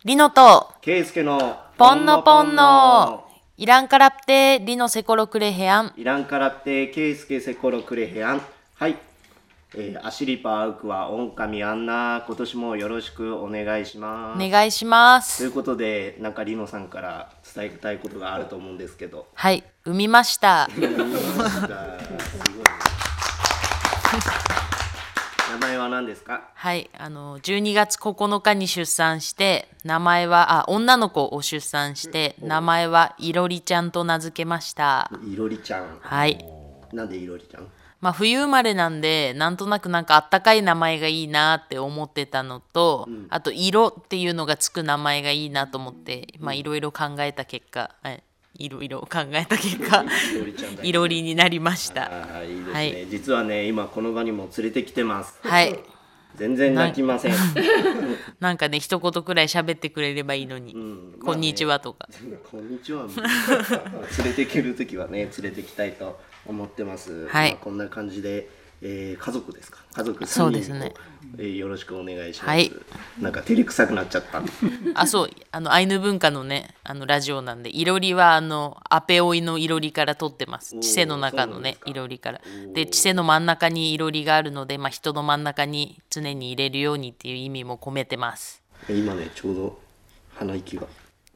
リノとケイスケのポンノポンノイランカラプテリノセコロクレヘアンイランカラプテケイスケセコロクレヘアン。はい、アシリパアウクはオンカミアンナ、今年もよろしくお願いします。 お願いしまといす。 うことで、なんかリノさんから伝えたいことがあると思うんですけど。 はい、産みました。 すごいね。名前は何ですか？ はい、12月9日に出産して、名前は女の子を出産して、名前はいろりちゃんと名付けました。 いろりちゃん。 はい。 なんでいろりちゃん？ 冬生まれなんで、なんとなくあったかい名前がいいなって思ってたのと、あと色っていうのがつく名前がいいなと思って、いろいろ考えた結果、いろいろりになりました。 いいですね、 はい、 実はね、今この場にも連れてきてます。 はい。 全然泣きません。 なんかね、一言くらい喋ってくれればいいのに、こんにちはとか。 こんにちは。連れてけるときはね、連れてきたいと思ってます。 はい。 こんな感じで、家族ですか？家族3人そうですね。 よろしくお願いします。 はい。 なんか照れくさくなっちゃった。 そう、アイヌ文化のね、ラジオなんで、いろりはアペオイのいろりから取ってます。チセの中のね、いろりから。で、チセの真ん中にいろりがあるので、人の真ん中に常に入れるようにっていう意味も込めてます。 今ね、ちょうど鼻息が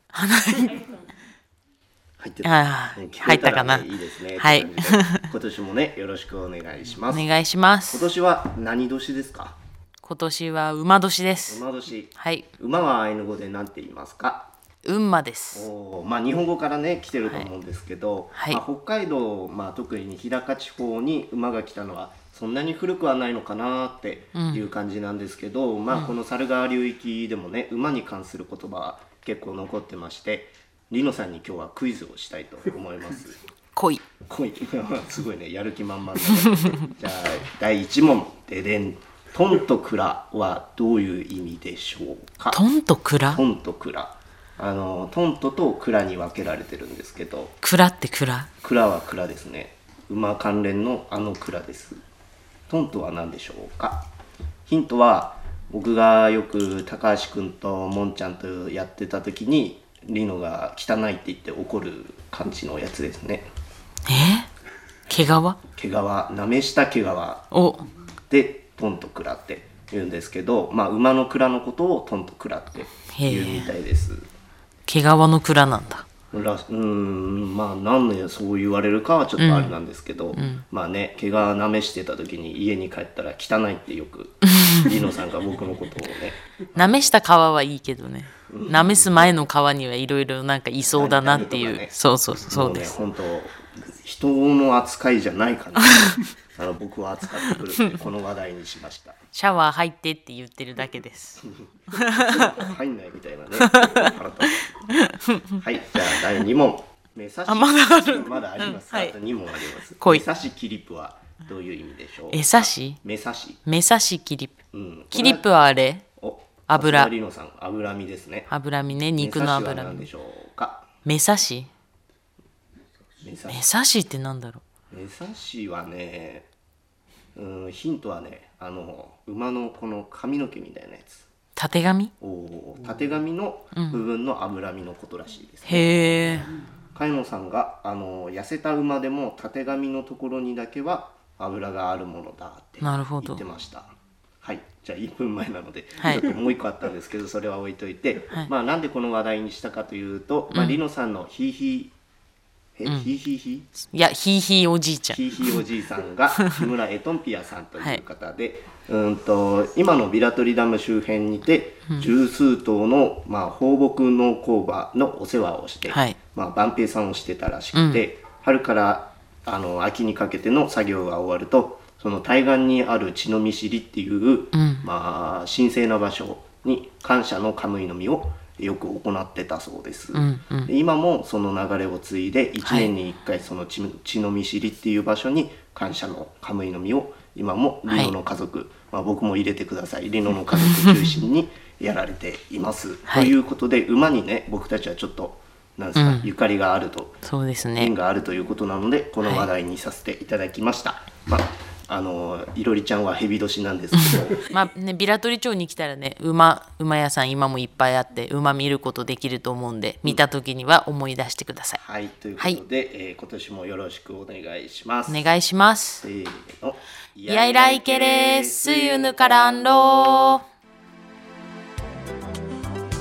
入って入ったかな。 いいですね。 はい。 今年もね、よろしくお願いします。 お願いします。 今年は何年ですか？ 今年は馬年です。 馬年。 はい。 馬はアイヌ語で何て言いますか？ うんまです。 日本語からね来てると思うんですけど、 はい。 北海道、特に日高地方に馬が来たのはそんなに古くはないのかなっていう感じなんですけど、この猿川流域でもね、馬に関する言葉は結構残ってまして、リノさんに今日はクイズをしたいと思います。 来いすごいね、やる気満々だね。じゃあ第1問ででん。トンとクラはどういう意味でしょうか？ トンとクラ？ トンとクラ、トントとクラに分けられてるんですけど、 クラってクラ？ クラはクラですね。馬関連のクラです。トントは何でしょうか？ヒントは、僕がよく高橋くんとモンちゃんとやってた時にリノが汚いって言って怒る感じのやつですね。 毛皮？ 毛皮、なめした毛皮でトンとクラって言うんですけど、馬のクラのことをトンとクラって言うみたいです。 毛皮のクラなんだ。 なんでそう言われるかはちょっとあれなんですけど、毛がなめしてた時に家に帰ったら汚いってよくリノさんが僕のことをねなめした皮はいいけどね、なめす前の皮にはいろいろいそうだなっていう、そうです。 本当人の扱いじゃないかな僕は扱ってくるってこの話題にしました。 シャワー入ってって言ってるだけです入んないみたいなね。はい、じゃあ第2問。目差しまだある。 まだあります。あと2問あります。 来い。 目差しキリップはどういう意味でしょう？ 目差し？ 目差し。 目差しキリップ。キリップはあれ？油。 リノさん、脂身ですね。 脂身ね、肉の脂身。 目差しは何でしょうか？ 目差し？目差しってなんだろう？目差しはね、ヒントはね、馬のこの髪の毛みたいなやつ。 たてがみ？ たてがみの部分の脂身のことらしいですね。 へえ。 茅野さんが痩せた馬でもたてがみのところにだけは脂があるものだって言ってました。はい、じゃあ1分前なので、ちょっともう1個あったんですけど、それは置いといて、なんでこの話題にしたかというと、リノさんのヒーヒーいや、ヒーヒーおじいちゃん。 ヒーヒーおじいさんが木村エトンピアさんという方で、今のビラトリダム周辺にて十数頭の放牧農工場のお世話をして、番兵さんをしてたらしくて、春から秋にかけての作業が終わると、その対岸にある血の見知りっていう、神聖な場所に感謝のカムイの実をよく行ってたそうです。で今もその流れを継いで1年に1回その血の見知りっていう場所に感謝のカムイの実を今もリノの家族、僕も入れてください、リノの家族中心にやられています。ということで馬にね、僕たちはちょっとなんですか、ゆかりがあると、 そうですね、 縁があるということなのでこの話題にさせていただきました。 いろりちゃんはヘビ年なんですけどまあね、平取町に来たらね、馬屋さん今もいっぱいあって馬見ることできると思うんで、見た時には思い出してください。 はい、ということで、今年もよろしくお願いします。 お願いします。 せーの。 やいらいけれすゆぬからんろー。